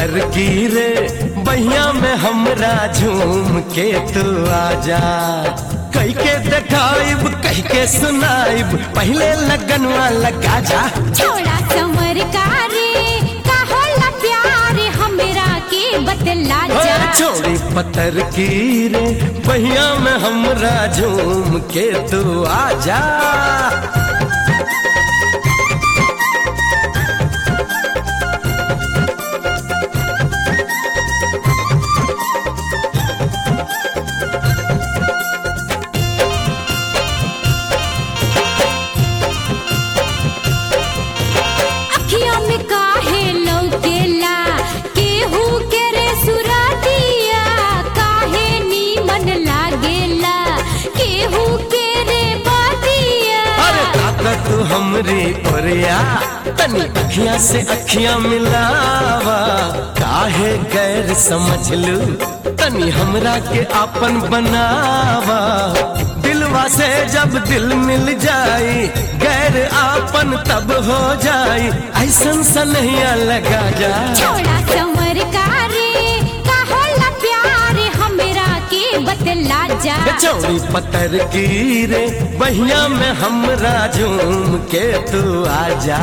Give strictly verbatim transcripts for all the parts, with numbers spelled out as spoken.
पतर की रे बहिया में हमरा झूम के तू आजा। कही के देखाइब कही के सुनाइब पहले लगनवा लगा जा। छोड़ा समर का रे का होला प्यार हमरा के बतला जा। छोड़ी पतर की रे बहिया में हमरा झूम के तू आजा। तू हमरे ओरिया तनी अखियां से अखियां मिलावा। काहे गैर समझ लू तनी हमरा के आपन बनावा। दिलवा से जब दिल मिल जाई गैर आपन तब हो जाई। ऐसन सनहिया लगा जा। छोड़ा समर का रे का होला प्यार हमरा के बतला जा। चौड़ी पतर की रे बहिया में हमरा झूम के तू आजा।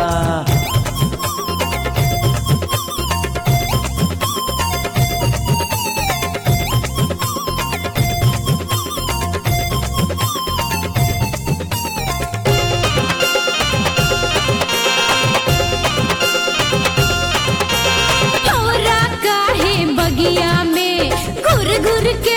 तोरा काहे बगिया में घुर घुर के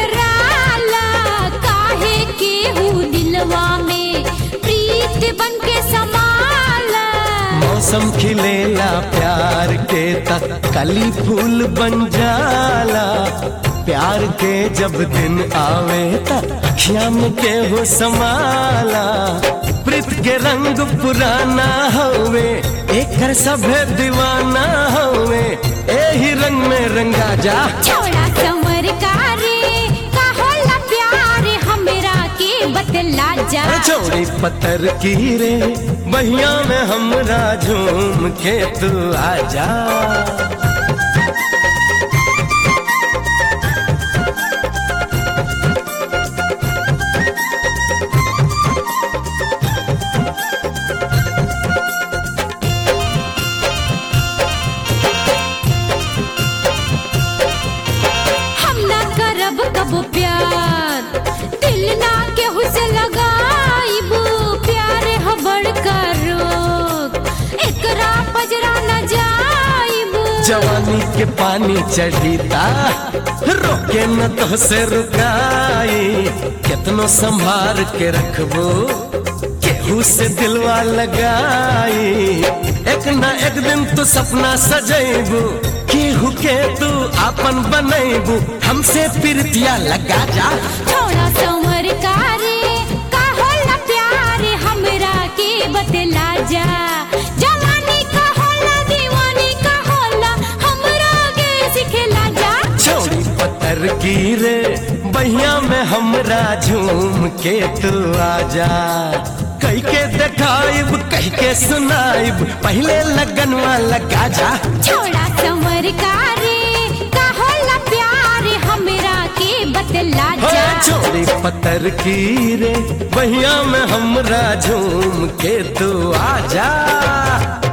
में प्रीत बन के समाला। मौसम खिलेला प्यार के तक कली फूल बन जाला। प्यार के जब दिन आवे तक अखियां में के हो समाला। प्रीत के रंग पुराना होवे एकर सभे दीवाना होवे एही रंग में रंगा जा। छोड़ा समर का रे का होला प्यार हमरा के बतला जा। छोड़ी पत्थर की रे बहिया में हमरा झूम के तू आजा। हम ना करब कब प्यार दिल ना केहू से लगाइबू। प्यार हबड़ करो एकरा पजरा न जाइबू। जवानी के पानी चढ़ीता रोके न तो से रुकाई। कितनो संभार के रखबो केहू से दिलवा लगाई। एक ना एक दिन तू सपना सजैबू केहू के तू आपन बनैबू। हमसे प्रीतिया लगा जा। छोड़ा समर का रे का होला प्यार हमरा के बतला जा। जवानी का होला दीवानी का होला हमरा के सिखला जा। छोड़ी पत्थर की रे बहिया में हमरा झूम के तू आजा। कही के देखाइब कही के सुनाइब पहले लगनवा लगा जा। छोड़ा समर का रे का होला प्यार हमरा के बतला जा। छोड़ी पत्थर की रे बहिया में हमरा झूम के तू आजा।